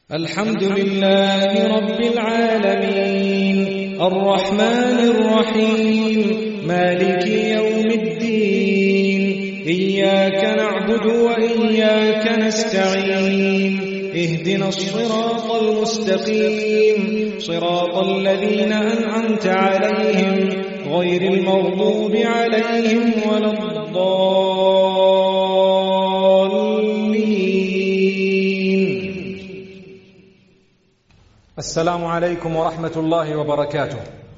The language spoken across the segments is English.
الحمد لله رب العالمين الرحمن الرحيم مالك يوم الدين إياك نعبد وإياك نستعين اهدنا الصراط المستقيم صراط الذين أنعمت عليهم غير المغضوب عليهم ولا السلام عليكم ورحمة الله وبركاته.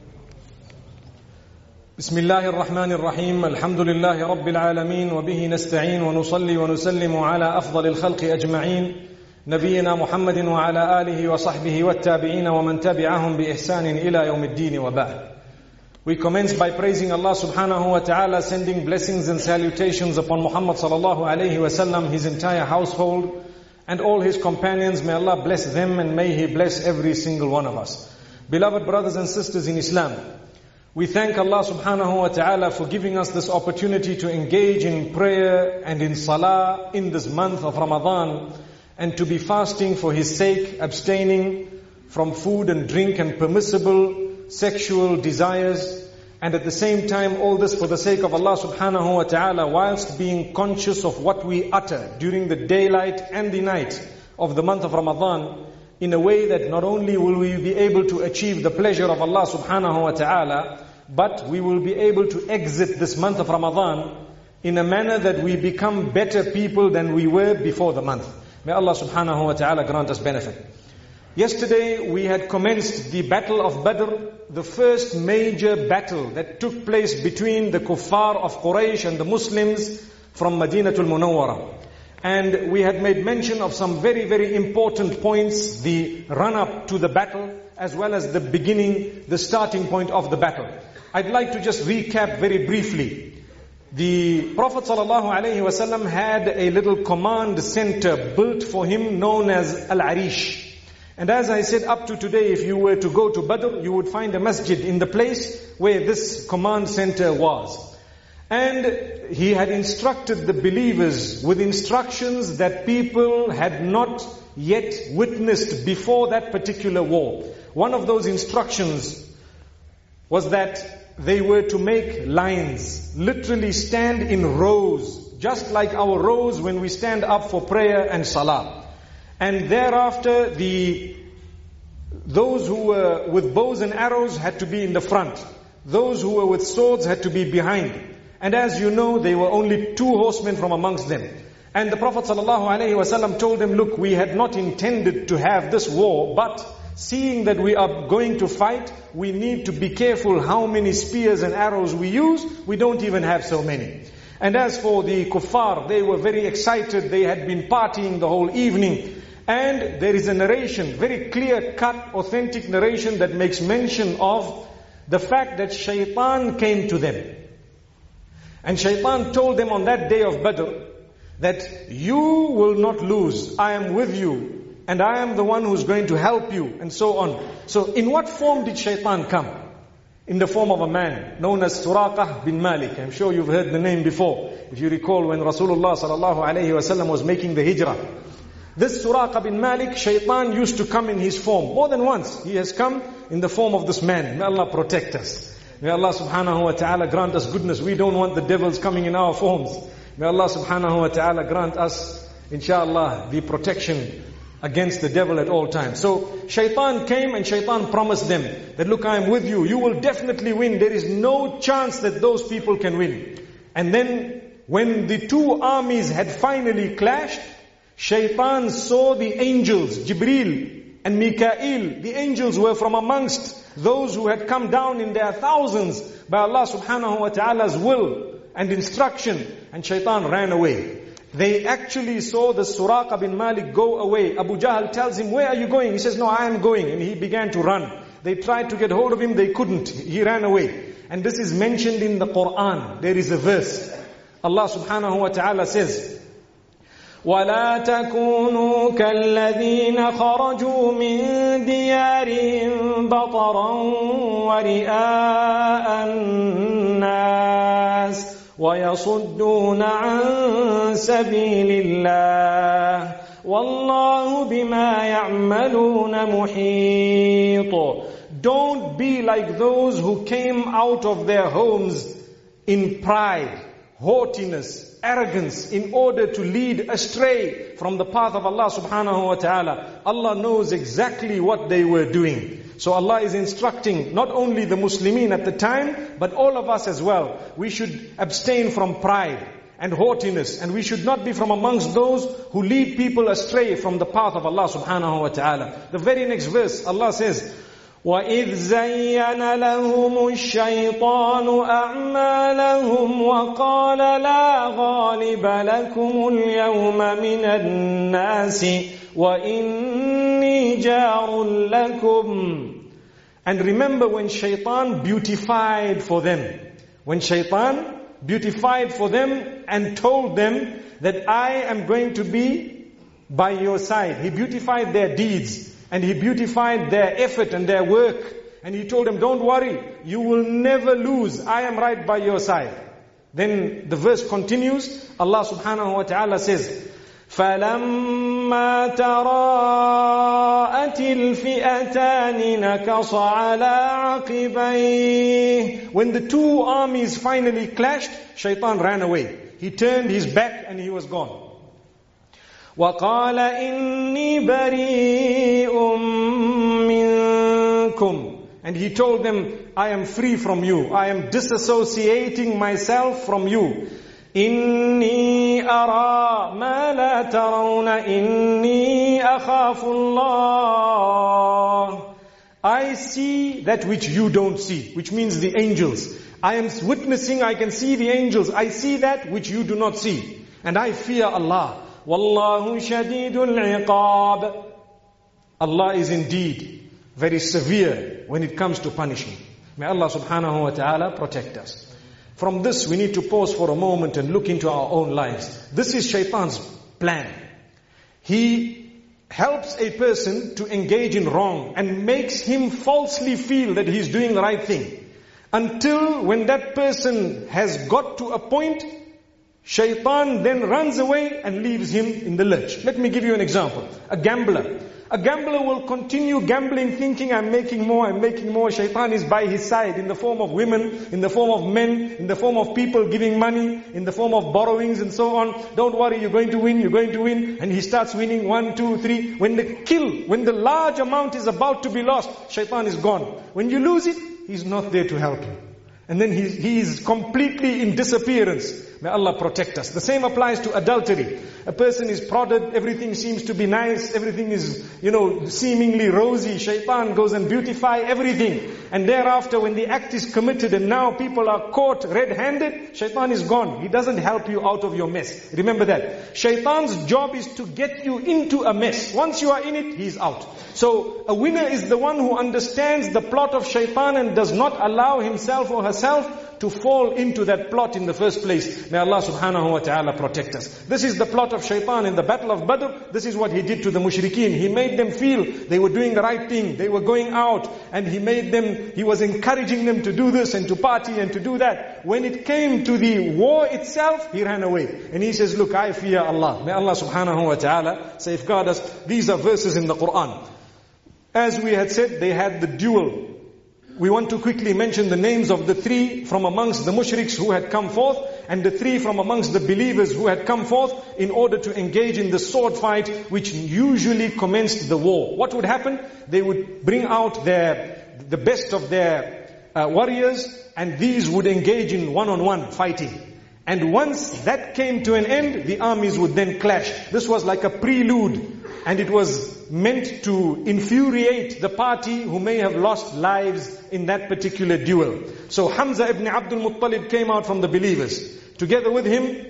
بسم الله الرحمن الرحيم. الحمد لله رب العالمين وبه نستعين ونصلي ونسلم على أفضل الخلق أجمعين نبينا محمد وعلى آله وصحبه والتابعين ومن تبعهم بإحسان إلى يوم الدين وبعد. We commence by praising Allah subhanahu wa ta'ala, sending blessings and salutations upon Muhammad sallallahu alayhi wa sallam, his entire household, and all his companions. May Allah bless them and may He bless every single one of us. Beloved brothers and sisters in Islam, we thank Allah subhanahu wa ta'ala for giving us this opportunity to engage in prayer and in salah in this month of Ramadan, and to be fasting for His sake, abstaining from food and drink and permissible sexual desires, and at the same time all this for the sake of Allah subhanahu wa ta'ala, whilst being conscious of what we utter during the daylight and the night of the month of Ramadan, in a way that not only will we be able to achieve the pleasure of Allah subhanahu wa ta'ala, but we will be able to exit this month of Ramadan in a manner that we become better people than we were before the month. May Allah subhanahu wa ta'ala grant us benefit. Yesterday we had commenced the battle of Badr, the first major battle that took place between the kuffar of Quraysh and the Muslims from Madinatul Munawwara. And we had made mention of some very, very important points, the run-up to the battle, as well as the beginning, the starting point of the battle. I'd like to just recap very briefly. The Prophet ﷺ had a little command center built for him known as Al-Arish. And as I said, up to today, if you were to go to Badr, you would find a masjid in the place where this command center was. And he had instructed the believers with instructions that people had not yet witnessed before that particular war. One of those instructions was that they were to make lines, literally stand in rows, just like our rows when we stand up for prayer and salah. And thereafter, those who were with bows and arrows had to be in the front. Those who were with swords had to be behind. And as you know, there were only 2 horsemen from amongst them. And the Prophet ﷺ told them, look, we had not intended to have this war, but seeing that we are going to fight, we need to be careful how many spears and arrows we use. We don't even have so many. And as for the kuffar, they were very excited. They had been partying the whole evening. And there is a narration, very clear-cut, authentic narration that makes mention of the fact that shaitan came to them. And shaitan told them on that day of Badr that you will not lose. I am with you and I am the one who's going to help you, and so on. So in what form did shaitan come? In the form of a man known as Suraqah bin Malik. I'm sure you've heard the name before. If you recall when Rasulullah sallallahu alayhi wasallam was making the hijrah. This Suraqah bin Malik, shaitan used to come in his form. More than once, he has come in the form of this man. May Allah protect us. May Allah subhanahu wa ta'ala grant us goodness. We don't want the devils coming in our forms. May Allah subhanahu wa ta'ala grant us, inshallah, the protection against the devil at all times. So, shaitan came and shaitan promised them that, look, I am with you. You will definitely win. There is no chance that those people can win. And then, when the 2 armies had finally clashed, shaitan saw the angels, Jibreel and Mikael. The angels were from amongst those who had come down in their thousands by Allah subhanahu wa ta'ala's will and instruction. And shaitan ran away. They actually saw the Suraqah bin Malik go away. Abu Jahl tells him, where are you going? He says, no, I am going. And he began to run. They tried to get hold of him, they couldn't. He ran away. And this is mentioned in the Quran. There is a verse. Allah subhanahu wa ta'ala says, وَلَا تَكُونُوا كَالَّذِينَ خَرَجُوا مِنْ دِيَارِهِمْ بَطَرًا وَرِئَاءَ النَّاسِ وَيَصُدُّونَ عَنْ سَبِيلِ اللَّهِ وَاللَّهُ بِمَا يَعْمَلُونَ مُحِيطٌ. Don't be like those who came out of their homes in pride, haughtiness, arrogance, in order to lead astray from the path of Allah subhanahu wa ta'ala. Allah knows exactly what they were doing. So Allah is instructing not only the Muslimin at the time, but all of us as well. We should abstain from pride and haughtiness, and we should not be from amongst those who lead people astray from the path of Allah subhanahu wa ta'ala. The very next verse, Allah says, وَإِذْ زَيَّنَ لَهُمُ الشَّيْطَانُ أَعْمَالَهُمْ وَقَالَ لَا غَالِبَ لَكُمُ الْيَوْمَ مِنَ النَّاسِ وَإِنِّي جَارٌ لَكُمْ. And remember when shaitan beautified for them. When shaitan beautified for them and told them that I am going to be by your side. He beautified their deeds. And he beautified their effort and their work. And he told them, don't worry, you will never lose. I am right by your side. Then the verse continues. Allah subhanahu wa ta'ala says, فَلَمَّا تَرَاءَتِ الْفِئَتَانِ نَكَصَ عَلَىٰ عَقِبَيْهِ. When the two armies finally clashed, shaitan ran away. He turned his back and he was gone. وَقَالَ إِنِّي بَرِيءٌ مِّنكُمْ. And he told them, I am free from you. I am disassociating myself from you. إِنِّي أَرَى مَا لَا تَرَوْنَ إِنِّي أَخَافُ اللَّهِ. I see that which you don't see, which means the angels. I am witnessing, I can see the angels. I see that which you do not see. And I fear Allah. وَاللَّهُ شَدِيدُ الْعِقَابِ. Allah is indeed very severe when it comes to punishment. May Allah subhanahu wa ta'ala protect us. From this we need to pause for a moment and look into our own lives. This is shaitan's plan. He helps a person to engage in wrong and makes him falsely feel that he's doing the right thing. Until when that person has got to a point, shaitan then runs away and leaves him in the lurch. Let me give you an example. A gambler. A gambler will continue gambling thinking, I'm making more. Shaitan is by his side in the form of women, in the form of men, in the form of people giving money, in the form of borrowings and so on. Don't worry, you're going to win. And he starts winning 1, 2, 3. When the large amount is about to be lost, shaitan is gone. When you lose it, he's not there to help you. And then he is completely in disappearance. May Allah protect us. The same applies to adultery. A person is prodded, everything seems to be nice, everything is, seemingly rosy. Shaitan goes and beautify everything. And thereafter when the act is committed and now people are caught red-handed, shaitan is gone. He doesn't help you out of your mess. Remember that. Shaitan's job is to get you into a mess. Once you are in it, he's out. So a winner is the one who understands the plot of shaitan and does not allow himself or herself to fall into that plot in the first place. May Allah subhanahu wa ta'ala protect us. This is the plot of shaitan in the battle of Badr. This is what he did to the mushrikeen. He made them feel they were doing the right thing. They were going out and he was encouraging them to do this and to party and to do that. When it came to the war itself, he ran away. And he says, look, I fear Allah. May Allah subhanahu wa ta'ala safeguard us. These are verses in the Quran. As we had said, they had the duel. We want to quickly mention the names of the 3 from amongst the mushriks who had come forth and the 3 from amongst the believers who had come forth in order to engage in the sword fight which usually commenced the war. What would happen? They would bring out the best of their warriors and these would engage in one-on-one fighting. And once that came to an end, the armies would then clash. This was like a prelude. And it was meant to infuriate the party who may have lost lives in that particular duel. So Hamza ibn Abdul Muttalib came out from the believers. Together with him,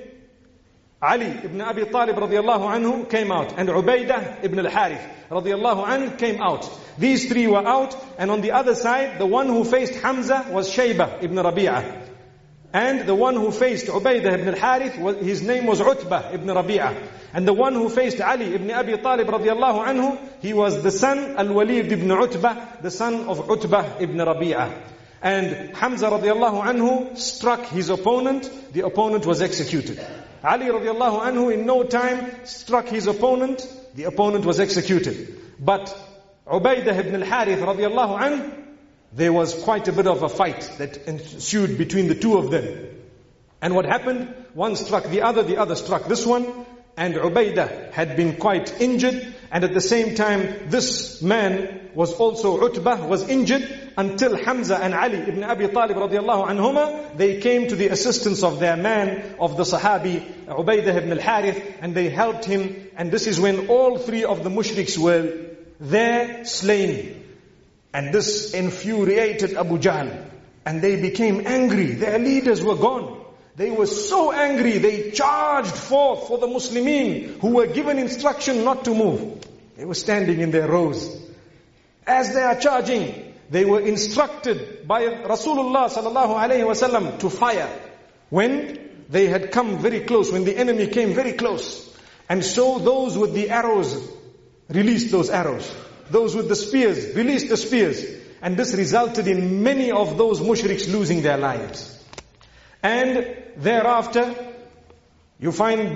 Ali ibn Abi Talib radiallahu anhu came out. And Ubaidah ibn al-Harith radiallahu anhu came out. These 3 were out. And on the other side, the one who faced Hamza was Shaybah ibn Rabi'ah. And the one who faced Ubaidah ibn al-Harith, his name was Utbah ibn Rabi'ah. And the one who faced Ali ibn Abi Talib radiallahu anhu, he was the son Al-Walid ibn Utbah, the son of Utbah ibn Rabi'ah. And Hamza radiallahu anhu struck his opponent, the opponent was executed. Ali radiallahu anhu in no time struck his opponent, the opponent was executed. But Ubaidah ibn al-Harith radiallahu anhu, there was quite a bit of a fight that ensued between the two of them. And what happened? One struck the other struck this one, and Ubaidah had been quite injured, and at the same time this man was also, Utbah, was injured, until Hamza and Ali ibn Abi Talib radiallahu anhuma, they came to the assistance of their man, of the Sahabi, Ubaidah ibn al-Harith, and they helped him, and this is when all three of the mushriks were there slain. And this infuriated Abu Jahl, and they became angry. Their leaders were gone. They were so angry, they charged forth for the Muslimin who were given instruction not to move. They were standing in their rows. As they are charging, they were instructed by Rasulullah sallallahu alaihi wasallam to fire. When they had come very close, when the enemy came very close. And so those with the arrows released those arrows. Those with the spears released the spears. And this resulted in many of those mushriks losing their lives. And thereafter, you find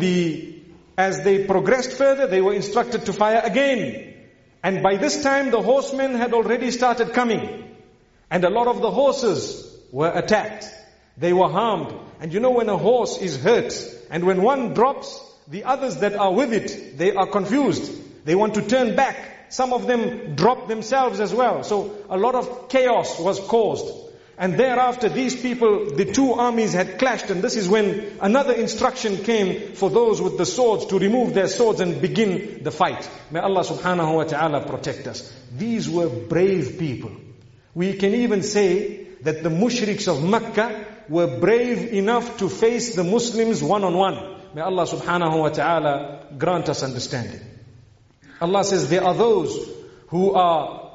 as they progressed further, they were instructed to fire again. And by this time, the horsemen had already started coming. And a lot of the horses were attacked. They were harmed. And you know, when a horse is hurt, and when one drops, the others that are with it, they are confused. They want to turn back. Some of them drop themselves as well. So a lot of chaos was caused. And thereafter, these people, the two armies had clashed, and this is when another instruction came for those with the swords to remove their swords and begin the fight. May Allah subhanahu wa ta'ala protect us. These were brave people. We can even say that the mushriks of Makkah were brave enough to face the Muslims one-on-one. May Allah subhanahu wa ta'ala grant us understanding. Allah says, there are those who are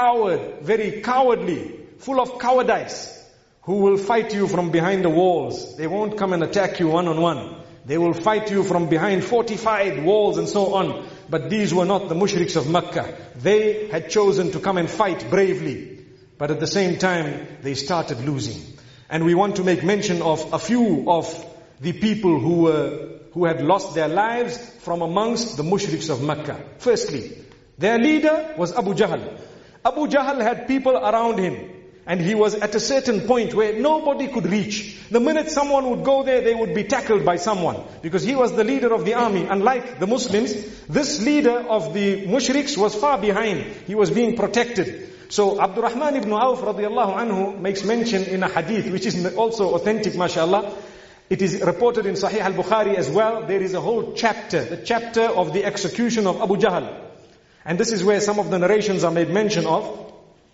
very cowardly, full of cowardice, who will fight you from behind the walls. They won't come and attack you one-on-one. They will fight you from behind fortified walls and so on. But these were not the mushriks of Makkah. They had chosen to come and fight bravely. But at the same time, they started losing. And we want to make mention of a few of the people who had lost their lives from amongst the mushriks of Makkah. Firstly, their leader was Abu Jahl. Abu Jahl had people around him. And he was at a certain point where nobody could reach. The minute someone would go there, they would be tackled by someone. Because he was the leader of the army. Unlike the Muslims, this leader of the mushriks was far behind. He was being protected. So Abdurrahman ibn Auf radiallahu anhu makes mention in a hadith, which is also authentic, mashallah. It is reported in Sahih al-Bukhari as well. There is a whole chapter, the chapter of the execution of Abu Jahl. And this is where some of the narrations are made mention of.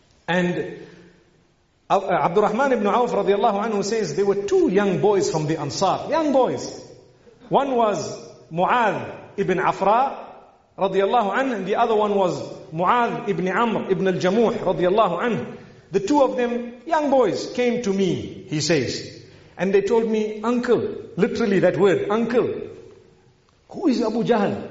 And Abdurrahman ibn Auf radiallahu anhu says there were two young boys from the Ansar. Young boys. One was Mu'adh ibn Afra radiallahu anhu, and the other one was Mu'adh ibn Amr ibn al-Jamuh radiallahu anhu. The two of them, young boys, came to me, he says. And they told me, uncle, literally that word, uncle, who is Abu Jahl?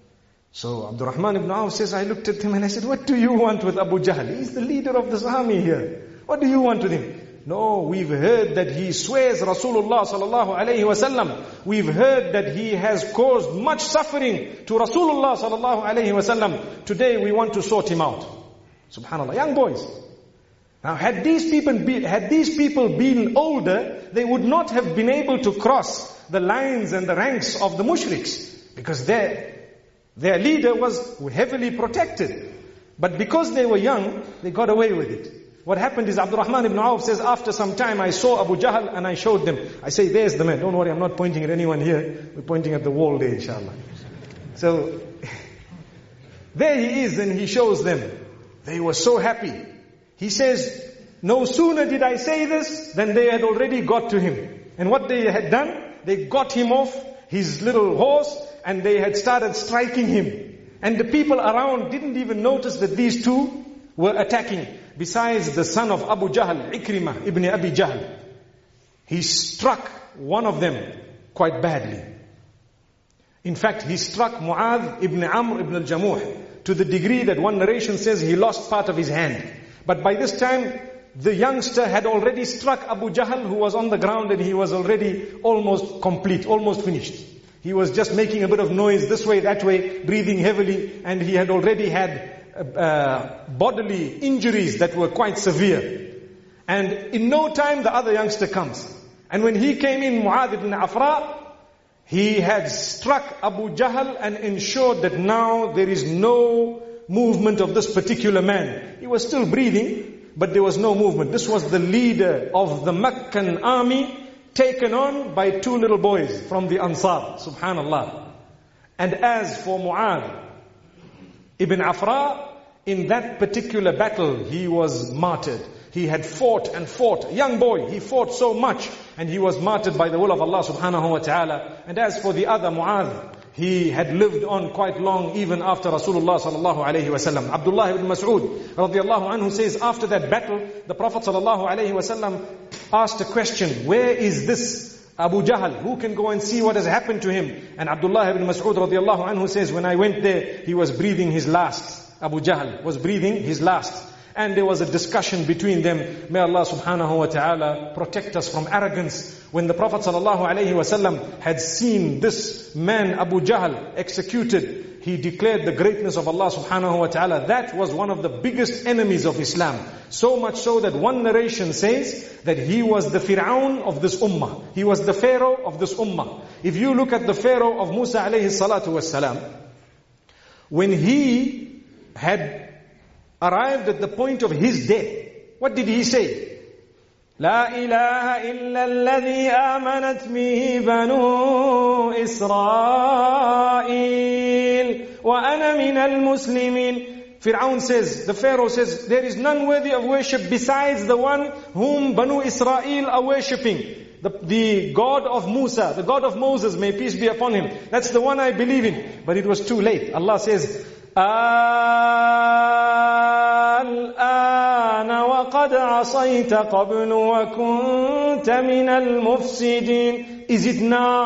So Abdurrahman ibn Auf says, I looked at him and I said, what do you want with Abu Jahl? He's the leader of this army here. What do you want with him? No, we've heard that he swears Rasulullah sallallahu alayhi wasallam. We've heard that he has caused much suffering to Rasulullah sallallahu alayhi wasallam. Today we want to sort him out. Subhanallah, young boys. Now had these people been older, they would not have been able to cross the lines and the ranks of the mushriks. Because their leader was heavily protected. But because they were young, they got away with it. What happened is Abdurrahman ibn Auf says, after some time I saw Abu Jahl and I showed them. I say, there's the man. Don't worry, I'm not pointing at anyone here. We're pointing at the wall there, inshallah. So, there he is and he shows them. They were so happy. He says, no sooner did I say this than they had already got to him. And what they had done, they got him off his little horse and they had started striking him. And the people around didn't even notice that these two were attacking. Besides the son of Abu Jahl, Ikrimah ibn Abi Jahl, he struck one of them quite badly. In fact, he struck Mu'adh ibn Amr ibn al-Jamuh to the degree that one narration says he lost part of his hand. But by this time, the youngster had already struck Abu Jahl, who was on the ground, and he was already almost complete, almost finished. He was just making a bit of noise this way, that way, breathing heavily, and he had already had bodily injuries that were quite severe. And in no time the other youngster comes. And when he came in, Mu'adh ibn Afra, he had struck Abu Jahl and ensured that now there is no movement of this particular man. He was still breathing, but there was no movement. This was the leader of the Meccan army, taken on by two little boys from the Ansar. Subhanallah. And as for Mu'adh ibn Afra, in that particular battle, he was martyred. He had fought and fought. Young boy, he fought so much, and he was martyred by the will of Allah subhanahu wa ta'ala. And as for the other Mu'adh, he had lived on quite long even after Rasulullah sallallahu alayhi wasallam. Abdullah ibn Mas'ud radiallahu anhu says, after that battle, the Prophet sallallahu alayhi wasallam asked a question, where is this Abu Jahl? Who can go and see what has happened to him? And Abdullah ibn Mas'ud radiallahu anhu says, when I went there, he was breathing his last. Abu Jahl was breathing his last. And there was a discussion between them. May Allah subhanahu wa ta'ala protect us from arrogance. When the Prophet sallallahu alayhi wasallam had seen this man Abu Jahl executed, he declared the greatness of Allah subhanahu wa ta'ala. That was one of the biggest enemies of Islam. So much so that one narration says that he was the Fir'aun of this ummah. He was the Pharaoh of this ummah. If you look at the Pharaoh of Musa alayhi salatu wassalam, when he had arrived at the point of his death, what did he say? لا إله إلا الذي آمنت به بنو إسرائيل وأنا من المسلمين. Fir'aun says, the Pharaoh says, there is none worthy of worship besides the one whom Banu Israel are worshipping. The God of Musa, the God of Moses, may peace be upon him. That's the one I believe in. But it was too late. Allah says, الآن وقد عصيت قبل وكنت من المفسدين. Is it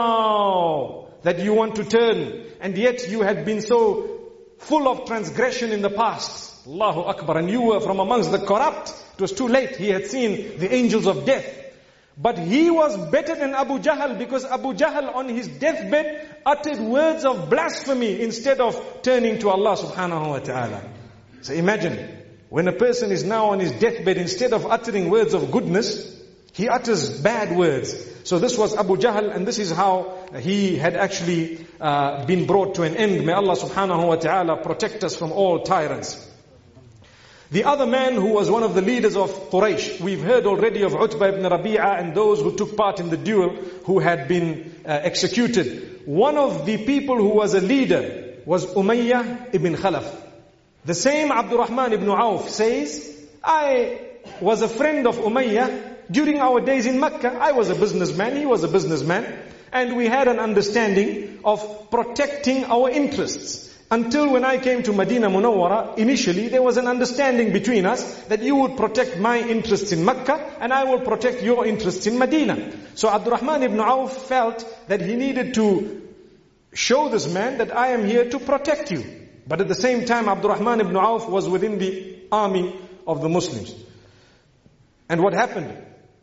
now that you want to turn, and yet you had been so full of transgression in the past? Allahu Akbar. And you were from amongst the corrupt. It was too late. He had seen the angels of death. But he was better than Abu Jahl, because Abu Jahl on his deathbed uttered words of blasphemy instead of turning to Allah subhanahu wa ta'ala. So imagine, when a person is now on his deathbed, instead of uttering words of goodness, he utters bad words. So this was Abu Jahl, and this is how he had actually been brought to an end. May Allah subhanahu wa ta'ala protect us from all tyrants. The other man who was one of the leaders of Quraysh, we've heard already of Utbah ibn Rabi'ah and those who took part in the duel who had been executed. One of the people who was a leader was Umayyah ibn Khalaf. The same Abdurrahman ibn Auf says, I was a friend of Umayyah during our days in Mecca. I was a businessman, he was a businessman, and we had an understanding of protecting our interests. Until when I came to Medina Munawwara, initially there was an understanding between us that you would protect my interests in Mecca and I will protect your interests in Medina. So Abdurrahman ibn Auf felt that he needed to show this man that I am here to protect you. But at the same time, Abdurrahman ibn Auf was within the army of the Muslims. And what happened?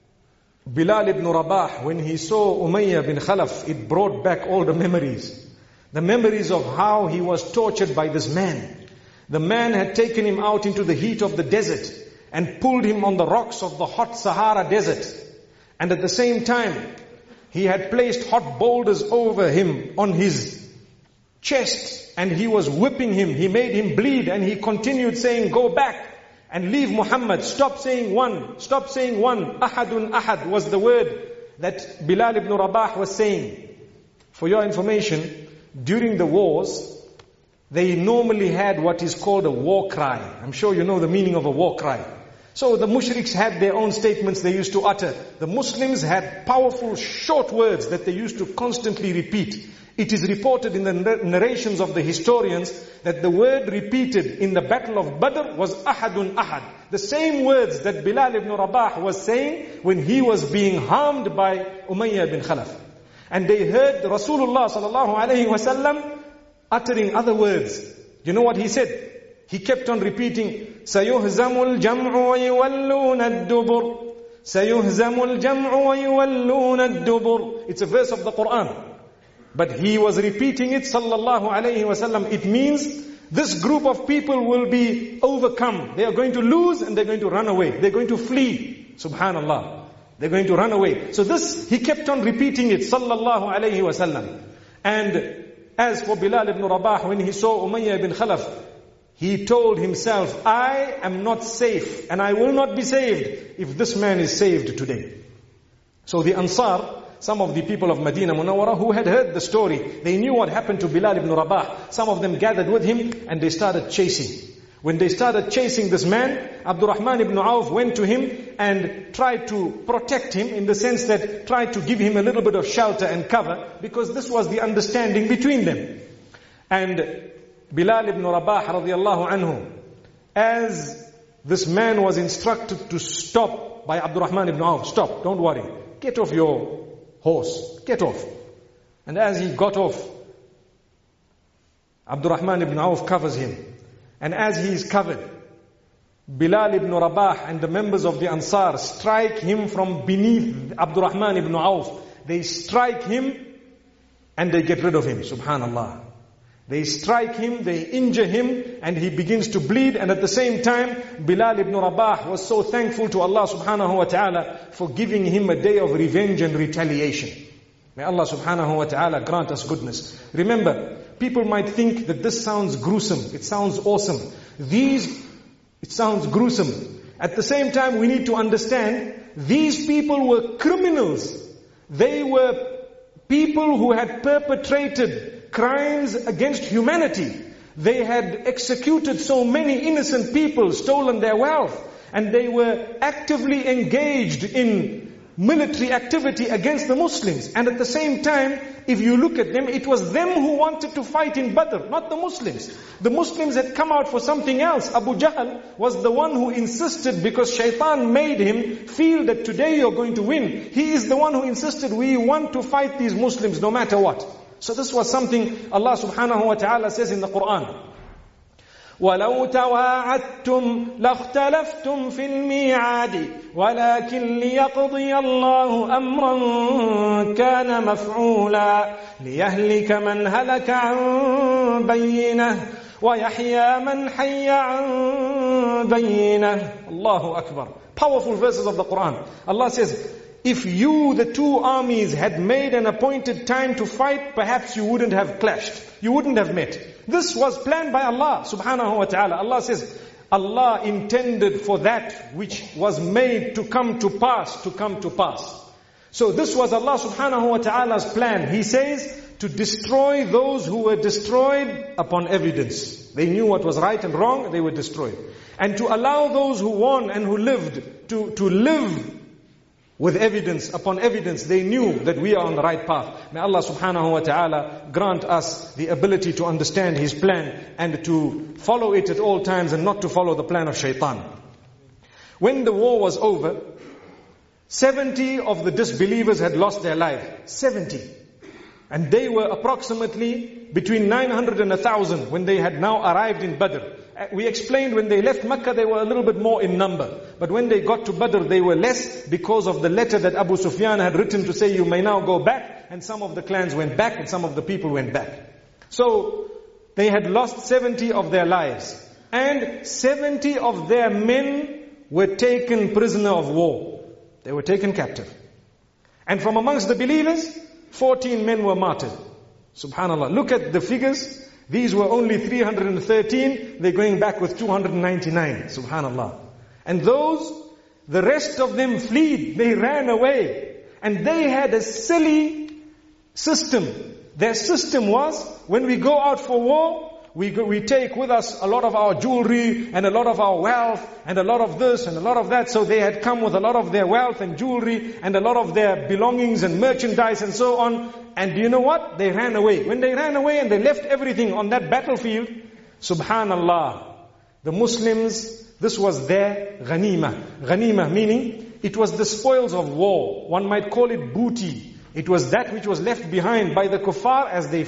Bilal ibn Rabah, when he saw Umayyah bin Khalaf, it brought back all the memories. The memories of how he was tortured by this man. The man had taken him out into the heat of the desert and pulled him on the rocks of the hot Sahara desert. And at the same time, he had placed hot boulders over him on his chest, and he was whipping him. He made him bleed, and he continued saying, go back and leave Muhammad. Stop saying one. Stop saying one. Ahadun ahad was the word that Bilal ibn Rabah was saying. For your information, during the wars, they normally had what is called a war cry. I'm sure you know the meaning of a war cry. So the mushriks had their own statements they used to utter. The Muslims had powerful short words that they used to constantly repeat. It is reported in the narrations of the historians that the word repeated in the battle of Badr was Ahadun Ahad. The same words that Bilal ibn Rabah was saying when he was being harmed by Umayyah bin Khalaf. And they heard Rasulullah sallallahu alayhi wasallam uttering other words. You know what he said? He kept on repeating, سَيُهْزَمُ الْجَمْعُ وَيُوَلُّونَ الدُّبُرِ سَيُهْزَمُ الْجَمْعُ وَيُوَلُّونَ الدُّبُرِ. It's a verse of the Quran. But he was repeating it, sallallahu alayhi wasallam. It means this group of people will be overcome. They are going to lose and they're going to run away. They're going to flee. Subhanallah. They're going to run away. So this, he kept on repeating it, sallallahu alayhi wasallam. And as for Bilal ibn Rabah, when he saw Umayyah ibn Khalaf, he told himself, I am not safe and I will not be saved if this man is saved today. So the Ansar, some of the people of Medina Munawwara who had heard the story, they knew what happened to Bilal ibn Rabah. Some of them gathered with him and they started chasing. When they started chasing this man, Abdurrahman ibn Auf went to him and tried to protect him, in the sense that tried to give him a little bit of shelter and cover, because this was the understanding between them. And Bilal ibn Rabah radiallahu anhu, as this man was instructed to stop by Abdurrahman ibn Auf, stop, don't worry, get off your horse, get off. And as he got off, Abdurrahman ibn Auf covers him. And as he is covered, Bilal ibn Rabah and the members of the Ansar strike him from beneath Abdurrahman ibn Auf. They strike him and they get rid of him. Subhanallah. They strike him, they injure him, and he begins to bleed. And at the same time, Bilal ibn Rabah was so thankful to Allah subhanahu wa ta'ala for giving him a day of revenge and retaliation. May Allah subhanahu wa ta'ala grant us goodness. Remember, people might think that this sounds gruesome, it sounds awesome. It sounds gruesome. At the same time, we need to understand, these people were criminals. They were people who had perpetrated crimes against humanity. They had executed so many innocent people, stolen their wealth, and they were actively engaged in military activity against the Muslims. And at the same time, if you look at them, it was them who wanted to fight in Badr, not the Muslims. The Muslims had come out for something else. Abu Jahl was the one who insisted, because shaitan made him feel that today you're going to win. He is the one who insisted, we want to fight these Muslims no matter what. So this was something Allah subhanahu wa ta'ala says in the Quran. وَلَوْ تَوَاعَدْتُمْ لَاخْتَلَفْتُمْ فِي الْمِيعَادِ وَلَكِنْ لِيَقْضِيَ اللَّهُ أَمْرًا كَانَ مَفْعُولًا لِيَهْلِكَ مَنْ هَلَكَ عَنْ بَيِّنَةٍ وَيَحْيَى مَنْ حَيَّ عَنْ بَيِّنَةٍ Allahu Akbar. Powerful verses of the Quran. Allah says, if you, the two armies, had made an appointed time to fight, perhaps you wouldn't have clashed. You wouldn't have met. This was planned by Allah subhanahu wa ta'ala. Allah says, Allah intended for that which was made to come to pass, to come to pass. So this was Allah subhanahu wa ta'ala's plan. He says, to destroy those who were destroyed upon evidence. They knew what was right and wrong, they were destroyed. And to allow those who won and who lived to live with evidence upon evidence. They knew that we are on the right path. May Allah subhanahu wa ta'ala grant us the ability to understand His plan and to follow it at all times and not to follow the plan of shaitan. When the war was over, 70 of the disbelievers had lost their lives. 70. And they were approximately between 900 and 1,000 when they had now arrived in Badr. We explained when they left Makkah, they were a little bit more in number. But when they got to Badr, they were less because of the letter that Abu Sufyan had written to say, you may now go back. And some of the clans went back and some of the people went back. So they had lost 70 of their lives. And 70 of their men were taken prisoner of war. They were taken captive. And from amongst the believers, 14 men were martyred. Subhanallah. Look at the figures. These were only 313. They're going back with 299. Subhanallah. And the rest of them fled. They ran away. And they had a silly system. Their system was, when we go out for war, we take with us a lot of our jewelry and a lot of our wealth and a lot of this and a lot of that. So they had come with a lot of their wealth and jewelry and a lot of their belongings and merchandise and so on. And do you know what? They ran away. When they ran away and they left everything on that battlefield, subhanallah, the Muslims, this was their ghanimah. Ghanimah meaning, it was the spoils of war. One might call it booty. It was that which was left behind by the kuffar as they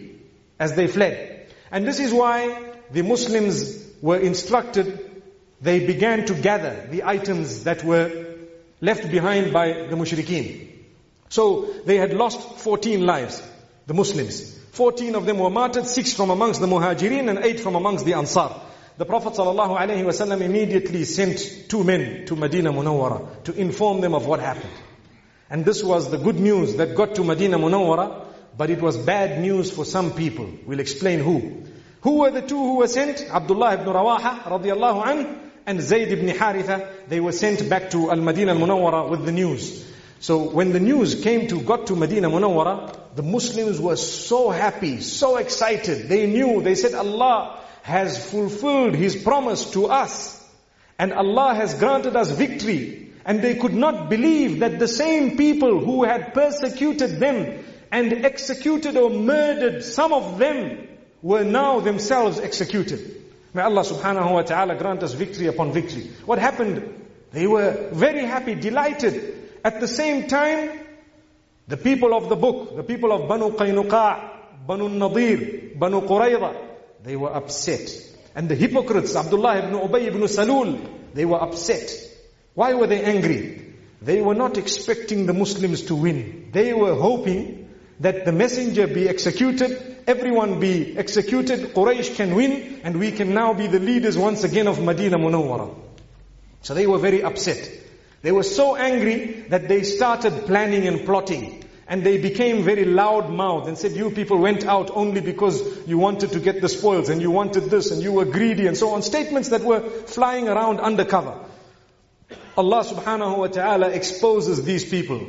fled. And this is why the Muslims were instructed, they began to gather the items that were left behind by the mushrikeen. So they had lost 14 lives. the Muslims. 14 of them were martyred, 6 from amongst the Muhajirin and 8 from amongst the Ansar. The Prophet ﷺ immediately sent 2 men to Medina Munawwara to inform them of what happened. And this was the good news that got to Medina Munawwara, but it was bad news for some people. We'll explain who. Who were the 2 who were sent? Abdullah ibn Rawaha radiyallahu anhu and Zayd ibn Haritha. They were sent back to Al-Madinah Munawwara with the news. So when the news got to Medina Munawwara, the Muslims were so happy, so excited. They said Allah has fulfilled His promise to us. And Allah has granted us victory. And they could not believe that the same people who had persecuted them and executed or murdered some of them were now themselves executed. May Allah subhanahu wa ta'ala grant us victory upon victory. What happened? They were very happy, delighted. At the same time, the people of the book, the people of Banu Qaynuqa', Banu Nadir, Banu Qurayza, they were upset. And the hypocrites, Abdullah ibn Ubay ibn Salul, they were upset. Why were they angry? They were not expecting the Muslims to win. They were hoping that the messenger be executed, everyone be executed, Quraysh can win, and we can now be the leaders once again of Medina Munawwara. So they were very upset. They were so angry that they started planning and plotting. And they became very loud-mouthed and said, you people went out only because you wanted to get the spoils and you wanted this and you were greedy and so on. Statements that were flying around undercover. Allah subhanahu wa ta'ala exposes these people.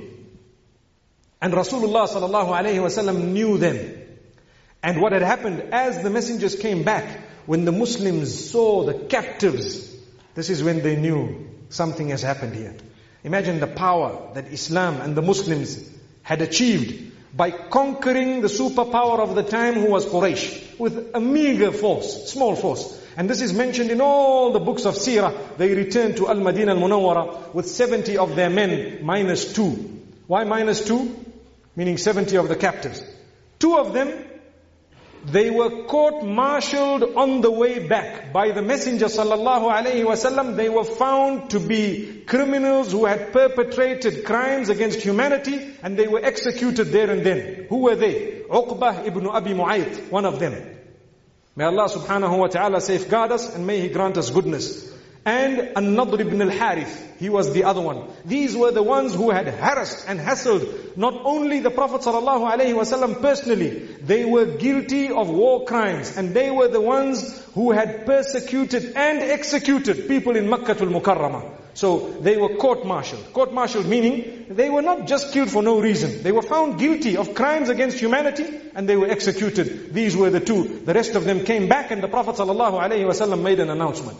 And Rasulullah sallallahu alayhi wa sallam knew them. And what had happened, as the messengers came back, when the Muslims saw the captives, this is when they knew something has happened here. Imagine the power that Islam and the Muslims had achieved by conquering the superpower of the time, who was Quraysh, with a meager force, small force. And this is mentioned in all the books of Seerah. They returned to Al-Madinah Al-Munawwara with 70 of their men minus 2. Why minus 2? Meaning 70 of the captives. 2 of them, they were court-martialed on the way back by the Messenger sallallahu alaihi wasallam. They were found to be criminals who had perpetrated crimes against humanity, and they were executed there and then. Who were they? Uqbah ibn Abi Mu'ayt, one of them. May Allah subhanahu wa ta'ala safeguard us and may He grant us goodness. And An-Nadr ibn al-Harith, he was the other one. These were the ones who had harassed and hassled not only the Prophet sallallahu alaihi wasallam personally, they were guilty of war crimes, and they were the ones who had persecuted and executed people in Makkah al-Mukarramah. So they were court-martialed. Court-martialed meaning they were not just killed for no reason. They were found guilty of crimes against humanity and they were executed. These were the 2. The rest of them came back, and the Prophet sallallahu alaihi wasallam made an announcement.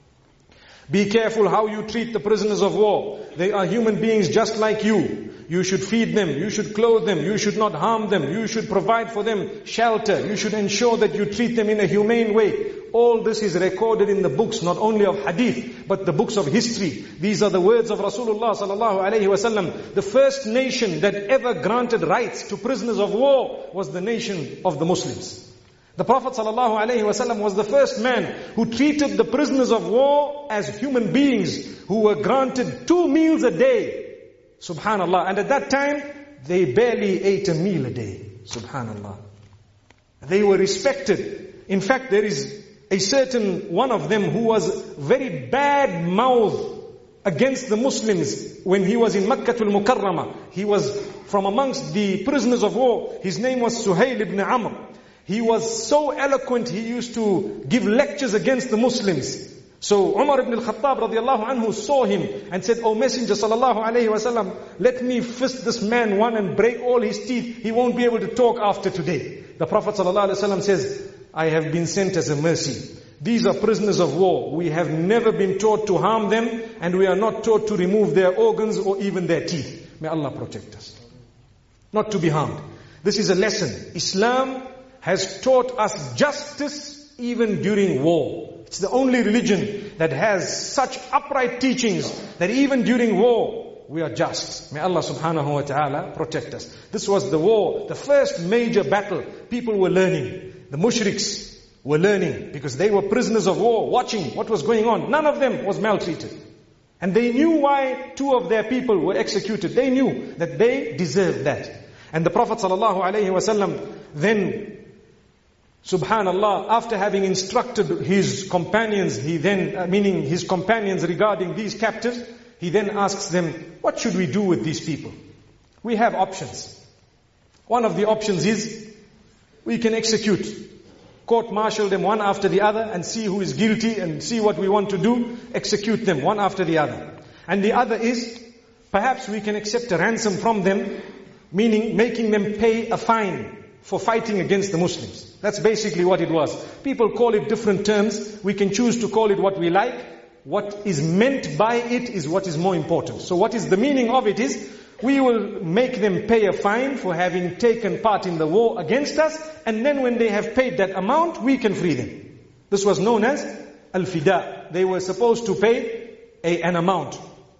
Be careful how you treat the prisoners of war. They are human beings just like you. You should feed them, you should clothe them, you should not harm them, you should provide for them shelter, you should ensure that you treat them in a humane way. All this is recorded in the books, not only of hadith, but the books of history. These are the words of Rasulullah sallallahu alaihi wasallam. The first nation that ever granted rights to prisoners of war was the nation of the Muslims. The Prophet ﷺ was the first man who treated the prisoners of war as human beings who were granted 2 meals a day. Subhanallah. And at that time, they barely ate a meal a day. Subhanallah. They were respected. In fact, there is a certain one of them who was very bad mouthed against the Muslims when he was in Makkah al-Mukarramah. He was from amongst the prisoners of war. His name was Suhail ibn Amr. He was so eloquent, he used to give lectures against the Muslims. So Umar ibn al-Khattab radiallahu anhu saw him and said, O Messenger sallallahu alayhi wasallam, let me fist this man one and break all his teeth. He won't be able to talk after today. The Prophet sallallahu alayhi wasallam says, I have been sent as a mercy. These are prisoners of war. We have never been taught to harm them, and we are not taught to remove their organs or even their teeth. May Allah protect us. Not to be harmed. This is a lesson. Islam has taught us justice even during war. It's the only religion that has such upright teachings that even during war, we are just. May Allah subhanahu wa ta'ala protect us. This was the war, the first major battle. People were learning. The mushriks were learning because they were prisoners of war, watching what was going on. None of them was maltreated. And they knew why 2 of their people were executed. They knew that they deserved that. And the Prophet ﷺ then, subhanallah, after having instructed his companions, meaning his companions regarding these captives, he then asks them, what should we do with these people? We have options. One of the options is, we can execute, court-martial them one after the other and see who is guilty and see what we want to do, execute them one after the other. And the other is, perhaps we can accept a ransom from them, meaning making them pay a fine for fighting against the Muslims. That's basically what it was. People call it different terms. We can choose to call it what we like. What is meant by it is what is more important. So what is the meaning of it is, we will make them pay a fine for having taken part in the war against us, and then when they have paid that amount, we can free them. This was known as al-fida. They were supposed to pay an amount.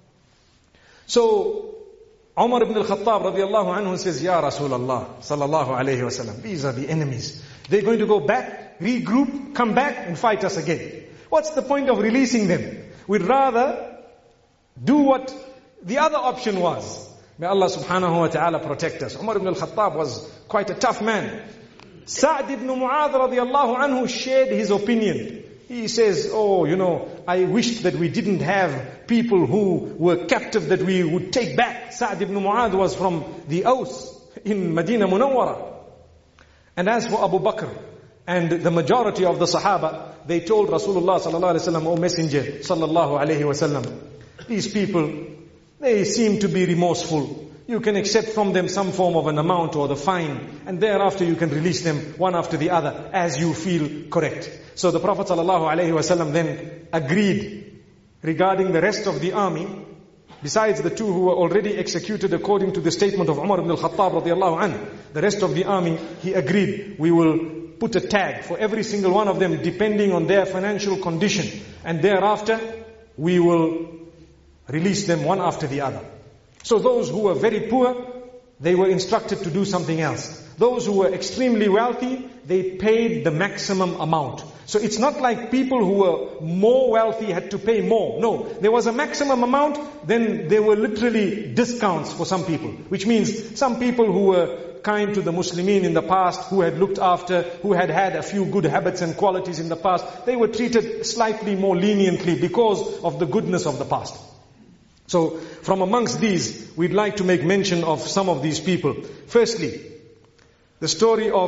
So Umar ibn al-Khattab radiallahu anhu says, Ya Rasulullah sallallahu alayhi wasallam, these are the enemies. They're going to go back, regroup, come back and fight us again. What's the point of releasing them? We'd rather do what the other option was. May Allah subhanahu wa ta'ala protect us. Umar ibn al-Khattab was quite a tough man. Sa'd ibn Mu'adh radiallahu anhu shared his opinion. He says, I wished that we didn't have people who were captive that we would take back. Sa'd ibn Mu'adh was from the Aus in Medina Munawwara. And as for Abu Bakr and the majority of the Sahaba, they told Rasulullah sallallahu alayhi wa sallam, O Messenger sallallahu alayhi wa sallam, these people, they seem to be remorseful. You can accept from them some form of an amount or the fine, and thereafter you can release them one after the other as you feel correct. So the Prophet ﷺ then agreed regarding the rest of the army, besides the two who were already executed according to the statement of Umar ibn al-Khattab radiallahu anhu. The rest of the army, he agreed, we will put a tag for every single one of them depending on their financial condition, and thereafter we will release them one after the other. So those who were very poor, they were instructed to do something else. Those who were extremely wealthy, they paid the maximum amount. So it's not like people who were more wealthy had to pay more. No, there was a maximum amount, then there were literally discounts for some people. Which means some people who were kind to the Muslimin in the past, who had looked after, who had had a few good habits and qualities in the past, they were treated slightly more leniently because of the goodness of the past. So, from amongst these, we'd like to make mention of some of these people. Firstly, the story of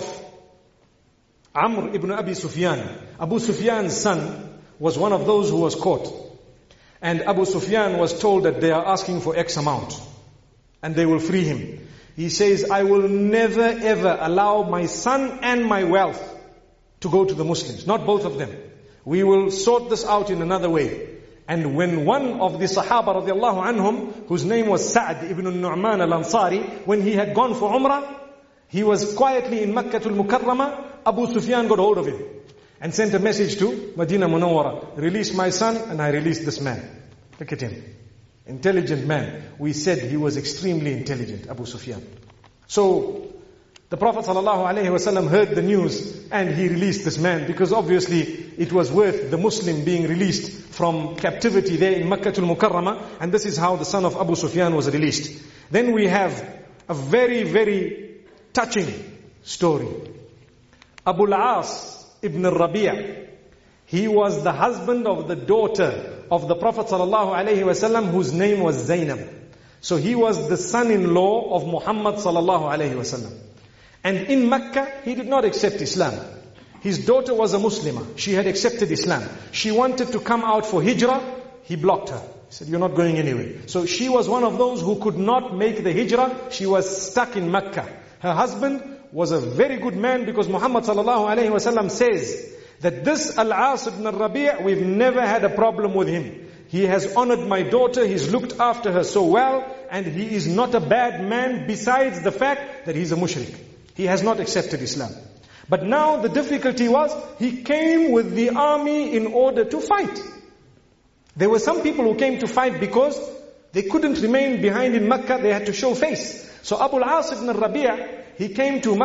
Amr ibn Abi Sufyan. Abu Sufyan's son was one of those who was caught. And Abu Sufyan was told that they are asking for X amount, and they will free him. He says, I will never ever allow my son and my wealth to go to the Muslims. Not both of them. We will sort this out in another way. And when one of the Sahaba radiallahu anhum, whose name was Sa'd ibn Nu'man al-Ansari, when he had gone for Umrah, he was quietly in Makkah al-Mukarramah, Abu Sufyan got hold of him and sent a message to Medina Munawwara, release my son and I release this man. Look at him. Intelligent man. We said he was extremely intelligent, Abu Sufyan. So, the Prophet ﷺ heard the news and he released this man because obviously it was worth the Muslim being released from captivity there in Makkah al-Mukarramah, and this is how the son of Abu Sufyan was released. Then we have a very, very touching story. Abu al-As ibn al-Rabi', he was the husband of the daughter of the Prophet ﷺ whose name was Zainab. So he was the son-in-law of Muhammad ﷺ. And in Mecca, he did not accept Islam. His daughter was a Muslimah. She had accepted Islam. She wanted to come out for hijrah. He blocked her. He said, you're not going anywhere. So she was one of those who could not make the hijrah. She was stuck in Mecca. Her husband was a very good man because Muhammad ﷺ says that this Al-As ibn al-Rabi', we've never had a problem with him. He has honored my daughter, he's looked after her so well, and he is not a bad man besides the fact that he's a mushrik. He has not accepted Islam. But now the difficulty was, he came with the army in order to fight. There were some people who came to fight because they couldn't remain behind in Mecca, they had to show face. So Abu al-As ibn al-Rabi', he came to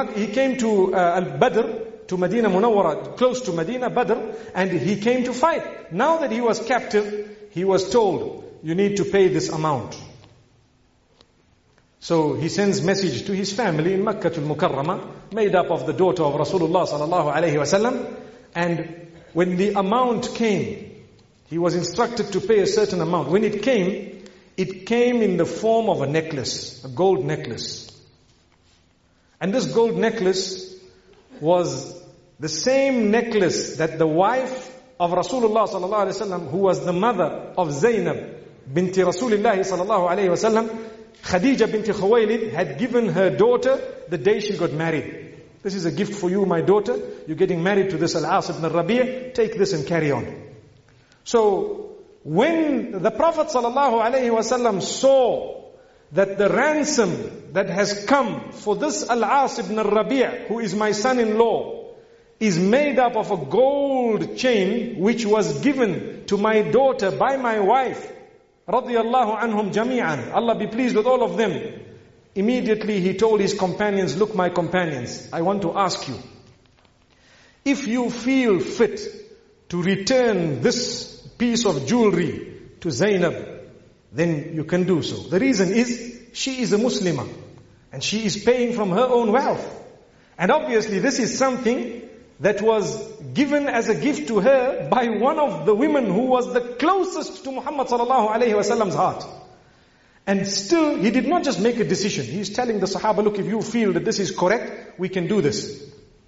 Al-Badr, to Medina Munawwara, close to Medina, Badr, and he came to fight. Now that he was captive, he was told, you need to pay this amount. So he sends message to his family in Makkah al-Mukarramah, made up of the daughter of Rasulullah sallallahu alayhi wasallam. And when the amount came, he was instructed to pay a certain amount. When it came in the form of a necklace, a gold necklace. And this gold necklace was the same necklace that the wife of Rasulullah sallallahu alayhi wasallam, who was the mother of Zainab binti Rasulullah sallallahu alayhi wasallam, Khadija binti Khuwaylid, had given her daughter the day she got married. This is a gift for you, my daughter. You're getting married to this Al-As ibn al-Rabi'. Take this and carry on. So, when the Prophet sallallahu alayhi wasallam saw that the ransom that has come for this Al-As ibn al-Rabi', who is my son-in-law, is made up of a gold chain which was given to my daughter by my wife, radiyallahu anhum jami'an, Allah be pleased with all of them. Immediately he told his companions, look my companions, I want to ask you, if you feel fit to return this piece of jewelry to Zainab, then you can do so. The reason is, she is a Muslimah, and she is paying from her own wealth. And obviously this is something that was given as a gift to her by one of the women who was the closest to Muhammad sallallahu alayhi wasallam's heart. And still, he did not just make a decision. He's telling the Sahaba, look, if you feel that this is correct, we can do this.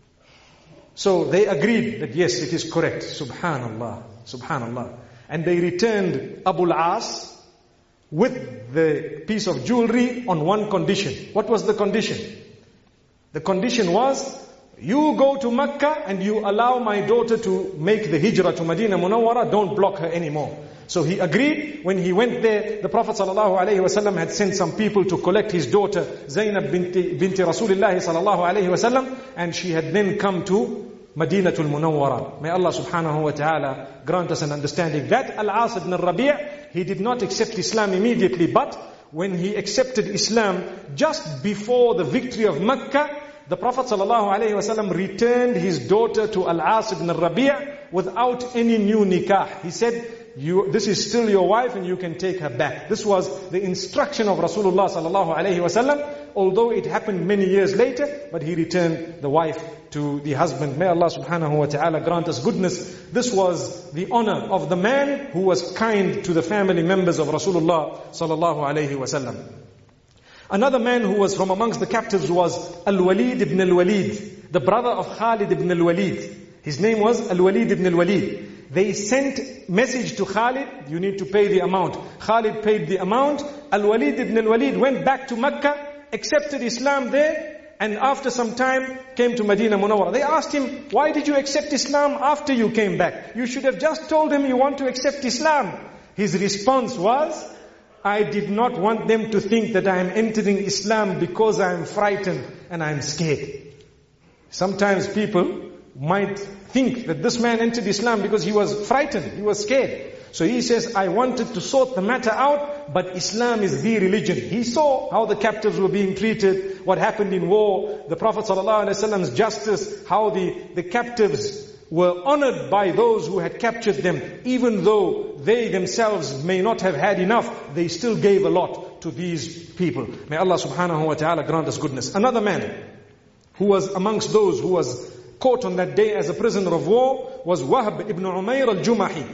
So they agreed that yes, it is correct. Subhanallah, subhanallah. And they returned Abu al-As with the piece of jewelry on one condition. What was the condition? The condition was, you go to Mecca and you allow my daughter to make the hijrah to Medina Munawwara, don't block her anymore. So he agreed. When he went there, the Prophet ﷺ had sent some people to collect his daughter, Zainab binti Rasulullah ﷺ, and she had then come to Madinatul Munawwara. May Allah subhanahu wa ta'ala grant us an understanding. That Al-As ibn al-Rabi', he did not accept Islam immediately, but when he accepted Islam just before the victory of Mecca, the Prophet ﷺ returned his daughter to Al-As ibn al-Rabi' without any new nikah. He said, this is still your wife and you can take her back. This was the instruction of Rasulullah ﷺ, although it happened many years later, but he returned the wife to the husband. May Allah subhanahu wa ta'ala grant us goodness. This was the honor of the man who was kind to the family members of Rasulullah ﷺ. Another man who was from amongst the captives was Al-Walid ibn al-Walid, the brother of Khalid ibn al-Walid. His name was Al-Walid ibn al-Walid. They sent message to Khalid, you need to pay the amount. Khalid paid the amount. Al-Walid ibn al-Walid went back to Mecca, accepted Islam there, and after some time came to Medina Munawwara. They asked him, why did you accept Islam after you came back? You should have just told him you want to accept Islam. His response was, I did not want them to think that I am entering Islam because I am frightened and I am scared. Sometimes people might think that this man entered Islam because he was frightened, he was scared. So he says, I wanted to sort the matter out, but Islam is the religion. He saw how the captives were being treated, what happened in war, the Prophet ﷺ's justice, how the captives were honored by those who had captured them. Even though they themselves may not have had enough, they still gave a lot to these people. May Allah subhanahu wa ta'ala grant us goodness. Another man who was amongst those who was caught on that day as a prisoner of war was Wahb ibn Umayr al-Jumahi.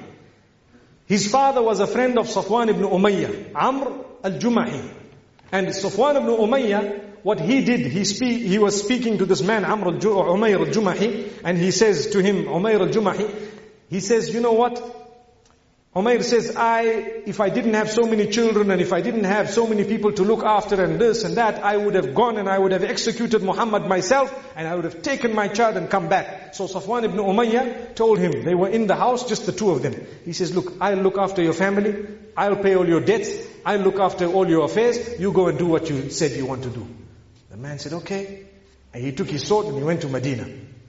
His father was a friend of Safwan ibn Umayyah, Amr al-Jumahi. And Safwan ibn Umayyah, what he did, he was speaking to this man, Umayr al-Jumahi, and he says to him, Umayr al-Jumahi, he says, you know what? Umayr says, if I didn't have so many children and if I didn't have so many people to look after and this and that, I would have gone and I would have executed Muhammad myself and I would have taken my child and come back. So Safwan ibn Umayyah told him, they were in the house, just the two of them. He says, look, I'll look after your family, I'll pay all your debts, I'll look after all your affairs, you go and do what you said you want to do. The man said, okay. And he took his sword and he went to Medina.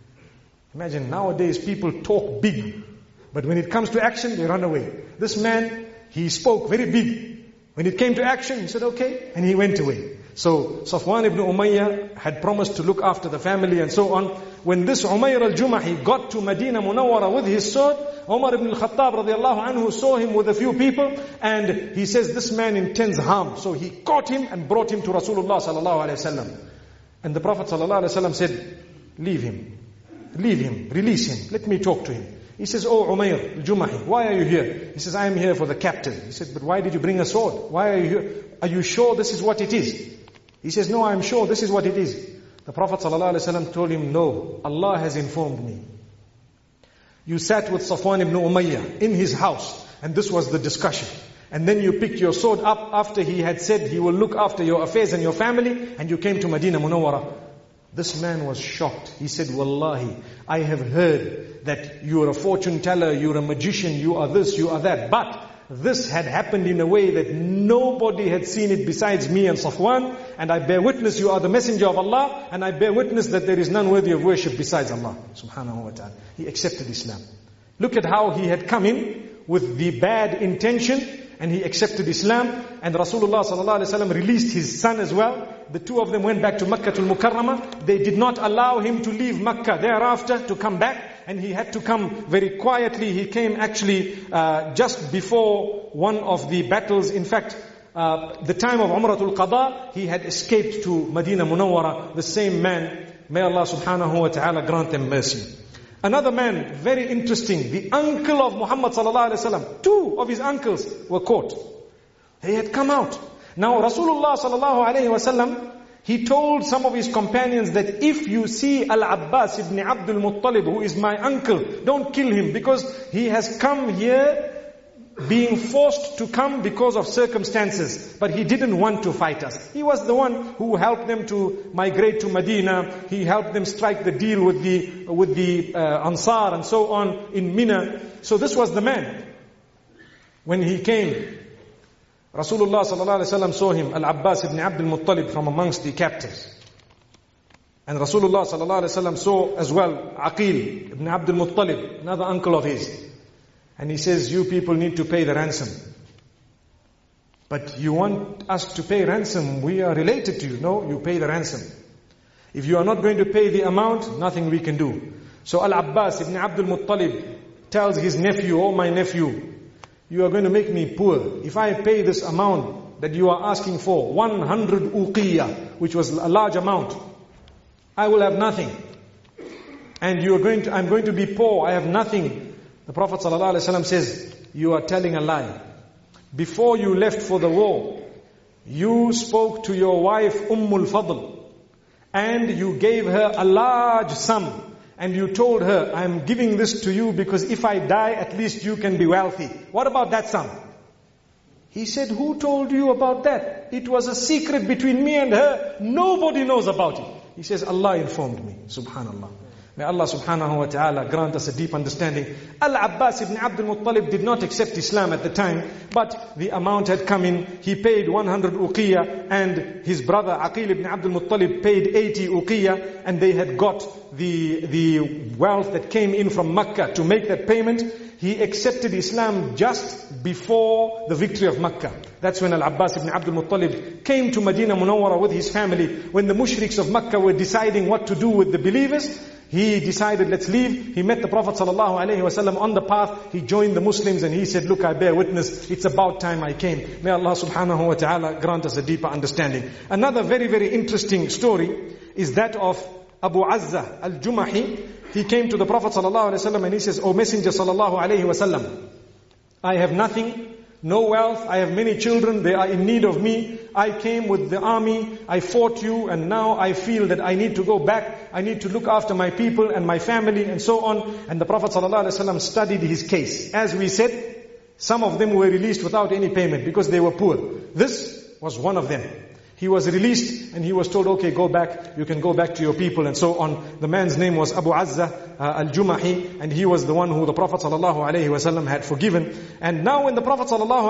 Imagine nowadays people talk big, but when it comes to action, they run away. This man, he spoke very big. When it came to action, he said, okay, and he went away. So Safwan ibn Umayyah had promised to look after the family and so on. when this Umayr al-Jumahi got to Medina Munawwara with his sword, Umar ibn al-Khattab radiallahu anhu saw him with a few people, and he says, this man intends harm. So he caught him and brought him to Rasulullah sallallahu alayhi wasallam. And the Prophet sallallahu alayhi wasallam said, leave him, release him, let me talk to him. He says, oh Umayr al-Jumahi, why are you here? He says, I am here for the captain. He said, but why did you bring a sword? Why are you here? Are you sure this is what it is? He says, no, I am sure this is what it is. The Prophet ﷺ told him, no, Allah has informed me. You sat with Safwan ibn Umayyah in his house, and this was the discussion. And then you picked your sword up after he had said he will look after your affairs and your family, and you came to Medina Munawwara. This man was shocked. He said, Wallahi, I have heard that you are a fortune teller, you are a magician, you are this, you are that. But this had happened in a way that nobody had seen it besides me and Safwan. And I bear witness you are the messenger of Allah. And I bear witness that there is none worthy of worship besides Allah subhanahu wa ta'ala. He accepted Islam. Look at how he had come in with the bad intention, and he accepted Islam. And Rasulullah sallallahu alaihi wasallam released his son as well. The two of them went back to Makkah al-Mukarramah. They did not allow him to leave Makkah thereafter to come back. And he had to come very quietly. He came actually just before one of the battles. In fact, the time of Umratul Qada, he had escaped to Medina Munawwara, the same man. May Allah subhanahu wa ta'ala grant them mercy. Another man, very interesting, the uncle of Muhammad sallallahu alaihi wasallam. Two of his uncles were caught. They had come out. Now Rasulullah sallallahu alaihi wasallam, he told some of his companions that if you see Al-Abbas ibn Abdul Muttalib, who is my uncle, don't kill him, because he has come here being forced to come because of circumstances. But he didn't want to fight us. He was the one who helped them to migrate to Medina. He helped them strike the deal with the Ansar and so on in Mina. So this was the man. When he came, Rasulullah sallallahu alaihi wasallam saw him, Al-Abbas ibn Abdul Muttalib, from amongst the captives. And Rasulullah sallallahu alaihi wasallam saw as well Aqil ibn Abdul Muttalib, another uncle of his. And he says, you people need to pay the ransom. But you want us to pay ransom? We are related to you. No, you pay the ransom. If you are not going to pay the amount, nothing we can do. So Al-Abbas ibn Abdul Muttalib tells his nephew, oh my nephew, you are going to make me poor. If I pay this amount that you are asking for, 100 uqiyah, which was a large amount, I will have nothing. And I'm going to be poor, I have nothing. The Prophet ﷺ says, you are telling a lie. Before you left for the war, you spoke to your wife Ummul Fadl, and you gave her a large sum. And you told her, I am giving this to you because if I die, at least you can be wealthy. What about that sum? He said, who told you about that? It was a secret between me and her. Nobody knows about it. He says, Allah informed me. Subhanallah. May Allah subhanahu wa ta'ala grant us a deep understanding. Al-Abbas ibn Abdul Muttalib did not accept Islam at the time, but the amount had come in. He paid 100 uqiyah, and his brother Aqil ibn Abdul Muttalib paid 80 uqiyah, and they had got the wealth that came in from Makkah to make that payment. He accepted Islam just before the victory of Makkah. That's when Al-Abbas ibn Abdul Muttalib came to Medina Munawwara with his family. When the mushriks of Makkah were deciding what to do with the believers, he decided, let's leave. He met the Prophet ﷺ on the path. He joined the Muslims and he said, look, I bear witness. It's about time I came. May Allah subhanahu wa ta'ala grant us a deeper understanding. Another very, very interesting story is that of Abu Azza al-Jumahi. He came to the Prophet ﷺ and he says, O Messenger ﷺ, I have nothing, no wealth, I have many children, they are in need of me. I came with the army, I fought you, and now I feel that I need to go back. I need to look after my people and my family and so on. And the Prophet ﷺ studied his case. As we said, some of them were released without any payment because they were poor. This was one of them. He was released and he was told, okay, go back, you can go back to your people and so on. The man's name was Abu Azza al-Jumahi, and he was the one who the Prophet ﷺ had forgiven. And now when the Prophet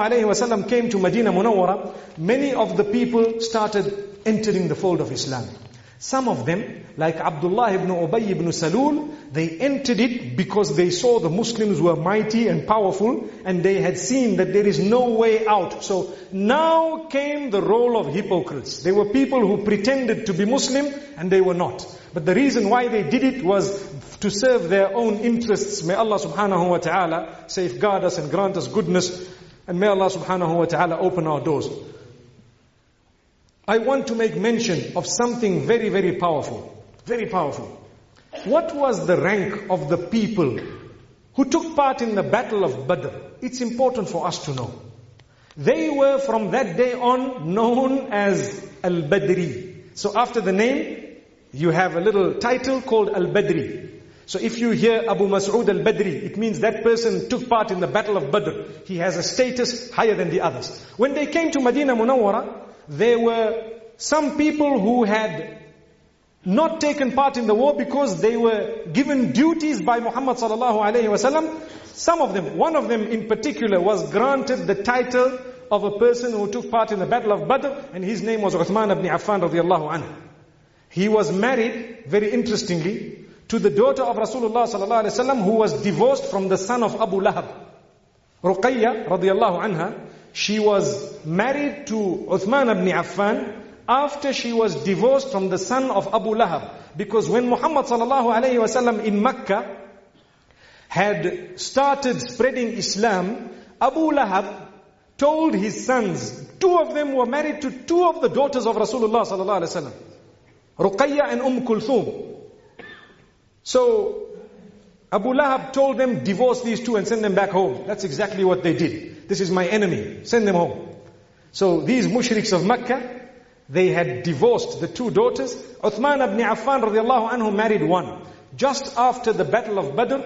ﷺ came to Medina Munawwara, many of the people started entering the fold of Islam. Some of them, like Abdullah ibn Ubay ibn Salul, they entered it because they saw the Muslims were mighty and powerful, and they had seen that there is no way out. So now came the role of hypocrites. They were people who pretended to be Muslim and they were not. But the reason why they did it was to serve their own interests. May Allah subhanahu wa ta'ala safeguard us and grant us goodness. And may Allah subhanahu wa ta'ala open our doors. I want to make mention of something very, very powerful. Very powerful. What was the rank of the people who took part in the battle of Badr? It's important for us to know. They were from that day on known as Al-Badri. So after the name, you have a little title called Al-Badri. So if you hear Abu Mas'ud Al-Badri, it means that person took part in the battle of Badr. He has a status higher than the others. When they came to Medina Munawwara, there were some people who had not taken part in the war because they were given duties by Muhammad sallallahu alaihi wasallam. Some of them, one of them in particular, was granted the title of a person who took part in the battle of Badr, and his name was Uthman ibn Affan radiyallahu anhu. He was married, very interestingly, to the daughter of Rasulullah sallallahu alaihi wasallam, who was divorced from the son of Abu Lahab. Ruqayya radiyallahu anha, she was married to Uthman ibn Affan after she was divorced from the son of Abu Lahab. Because when Muhammad sallallahu alayhi wasallam in Mecca had started spreading Islam, Abu Lahab told his sons, two of them were married to two of the daughters of Rasulullah sallallahu alayhi wasallam, Ruqayya and Kulthum. So Abu Lahab told them, divorce these two and send them back home. That's exactly what they did. This is my enemy, send them home. So these mushriks of Mecca, they had divorced the two daughters. Uthman ibn Affan radiallahu anhu married one. Just after the battle of Badr,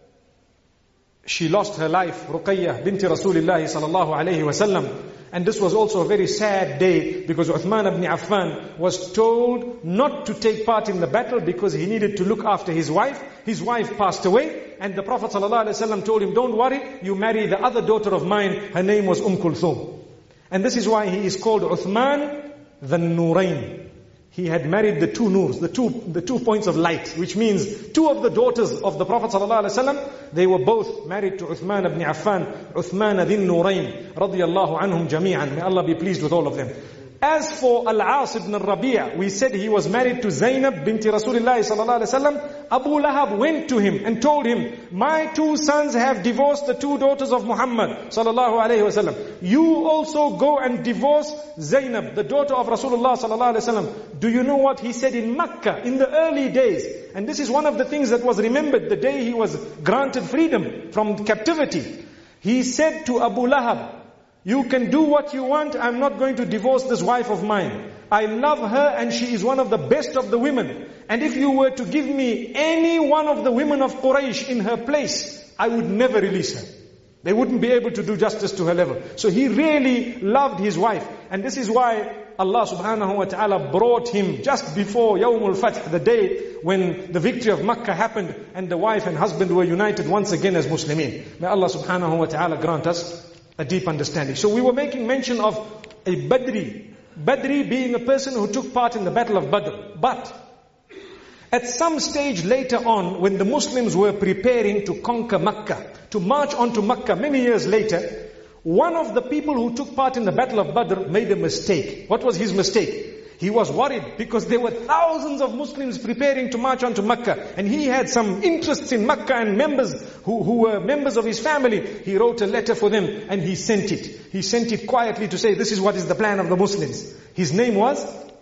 she lost her life, Ruqayya binti Rasulullah sallallahu alayhi wasallam. And this was also a very sad day because Uthman ibn Affan was told not to take part in the battle because he needed to look after his wife. His wife passed away, and the Prophet sallallahu alayhi wasallam told him, don't worry, you marry the other daughter of mine. Her name was Kulthum. And this is why he is called Uthman the Nurayn. He had married the two Noors, the two points of light, which means two of the daughters of the Prophet ﷺ, they were both married to Uthman ibn Affan, Uthman bin Nurayn, radiyallahu anhum jami'an. May Allah be pleased with all of them. As for Al-As ibn Rabi', we said he was married to Zainab binti Rasulullah sallallahu alaihi wasallam. Abu Lahab went to him and told him, my two sons have divorced the two daughters of Muhammad sallallahu alaihi wasallam. You also go and divorce Zainab, the daughter of Rasulullah sallallahu alaihi wasallam. Do you know what he said in Mecca in the early days? And this is one of the things that was remembered the day he was granted freedom from captivity. He said to Abu Lahab, you can do what you want, I'm not going to divorce this wife of mine. I love her and she is one of the best of the women. And if you were to give me any one of the women of Quraysh in her place, I would never release her. They wouldn't be able to do justice to her level. So he really loved his wife. And this is why Allah subhanahu wa ta'ala brought him just before Yawmul Fath, the day when the victory of Makkah happened and the wife and husband were united once again as Muslimin. May Allah subhanahu wa ta'ala grant us a deep understanding. So we were making mention of a Badri. Badri being a person who took part in the battle of Badr. But at some stage later on, when the Muslims were preparing to conquer Makkah, to march on to Makkah many years later, one of the people who took part in the battle of Badr made a mistake. What was his mistake? He was worried because there were thousands of Muslims preparing to march on to Makkah. And he had some interests in Makkah and members who were members of his family. He wrote a letter for them and he sent it. He sent it quietly to say, this is what is the plan of the Muslims. His name was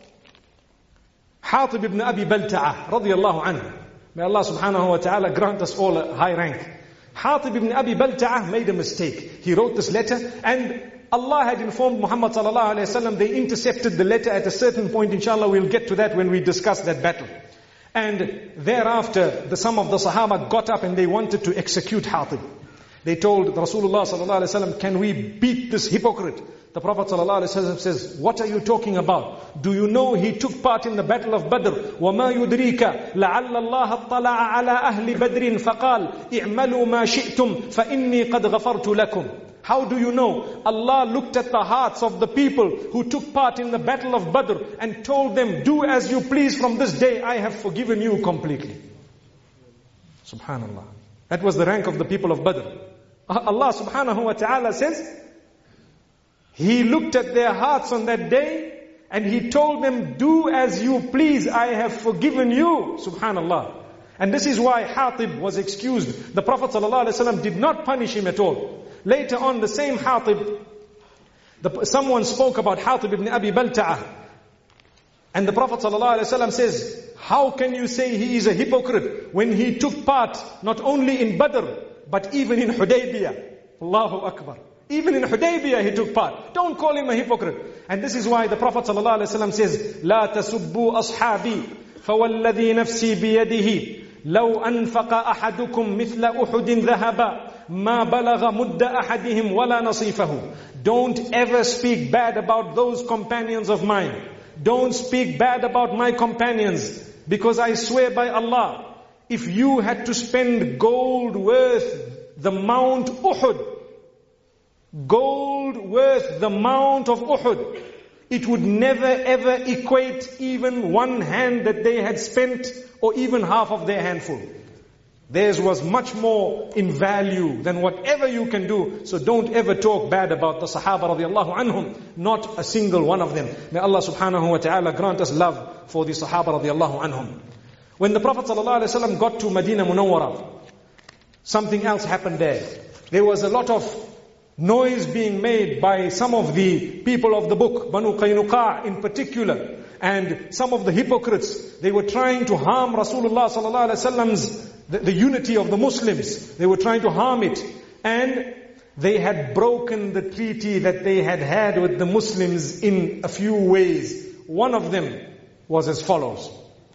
Hatib ibn Abi Balta'a radiyallahu anhu. May Allah subhanahu wa ta'ala grant us all a high rank. Hatib ibn Abi Balta'a made a mistake. He wrote this letter and Allah had informed Muhammad sallallahu alayhi wa sallam, they intercepted the letter at a certain point. Inshallah, we'll get to that when we discuss that battle. And thereafter, some of the Sahaba got up and they wanted to execute Hatib. They told Rasulullah sallallahu alayhi wa sallam, can we beat this hypocrite? The Prophet sallallahu alayhi wa sallam says, what are you talking about? Do you know he took part in the battle of Badr? وَمَا يُدْرِيكَ لَعَلَّ اللَّهَ اطَّلَعَ عَلَىٰ أَهْلِ بَدْرٍ فَقَالْ اِعْمَلُوا مَا شِئْتُمْ فَإِنِّي قَدْ غَفَرْتُ لَكُمْ. How do you know? Allah looked at the hearts of the people who took part in the battle of Badr and told them, do as you please from this day, I have forgiven you completely. Subhanallah. That was the rank of the people of Badr. Allah subhanahu wa ta'ala says, He looked at their hearts on that day And he told them, do as you please, I have forgiven you. Subhanallah. And this is why Hatib was excused. The Prophet ﷺ did not punish him at all. Later on, the same Hatib, someone spoke about Hatib ibn Abi Balta'ah. And the Prophet ﷺ says, how can you say he is a hypocrite when he took part not only in Badr, but even in Hudaybiyah? Allahu Akbar. Even in Hudaybiyah he took part. Don't call him a hypocrite. And this is why the Prophet ﷺ says, لا تسبوا أصحابي فوالذي نفسي بيده لو أنفق أحدكم مثل أحد ذهبا ما بلغ مد أحدهم ولا نصيفه. Don't ever speak bad about those companions of mine. Don't speak bad about my companions, because I swear by Allah, if you had to spend gold worth the Mount Uhud, gold worth the Mount of Uhud, it would never ever equate even one hand that they had spent, or even half of their handful. Theirs was much more in value than whatever you can do. So don't ever talk bad about the Sahaba radiallahu anhum. Not a single one of them. May Allah subhanahu wa ta'ala grant us love for the Sahaba radiallahu anhum. When the Prophet sallallahu alaihi wasallam got to Medina Munawwara, something else happened there. There was a lot of noise being made by some of the people of the book, Banu Qaynuqa in particular, and some of the hypocrites. They were trying to harm Rasulullah sallallahu alaihi wasallam's the unity of the Muslims. They were trying to harm it. And they had broken the treaty that they had with the Muslims in a few ways. One of them was as follows.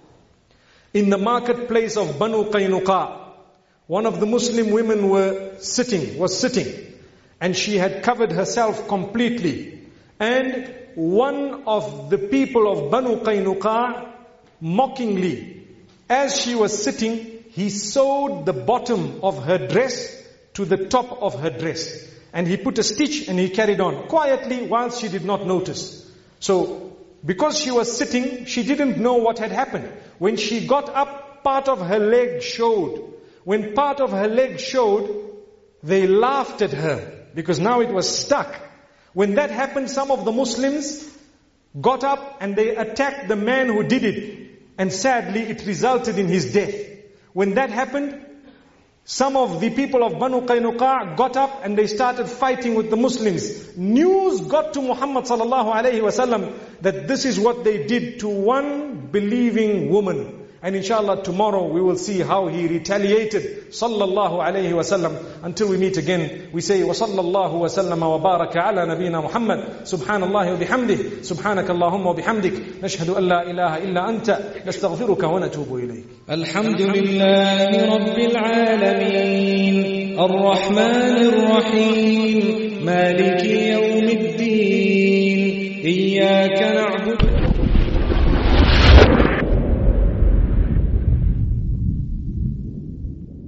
In the marketplace of Banu Qaynuqa, one of the Muslim women was sitting, and she had covered herself completely. And one of the people of Banu Qaynuqa, mockingly, as she was sitting, he sewed the bottom of her dress to the top of her dress. And he put a stitch and he carried on quietly whilst she did not notice. So, because she was sitting, she didn't know what had happened. When she got up, part of her leg showed. When part of her leg showed, they laughed at her because now it was stuck. When that happened, some of the Muslims got up and they attacked the man who did it. And sadly, it resulted in his death. When that happened, some of the people of Banu Qaynuqa got up and they started fighting with the Muslims. News got to Muhammad sallallahu alayhi wasallam that this is what they did to one believing woman. And inshallah tomorrow we will see how he retaliated sallallahu alayhi wasallam. Until we meet again, we say wa sallallahu wa sallama wa baraka ala nabiyyina Muhammad. Subhanallahi wa bihamdih. Subhanakallahumma wa bihamdik. Nashhadu an la ilaha illa anta. Nastaghfiruka wa natubu ilayk. Alhamdulillahi rabbil alamin. Ar-Rahmanir Rahim. Maliki yawmiddin. Iyyaka na'budu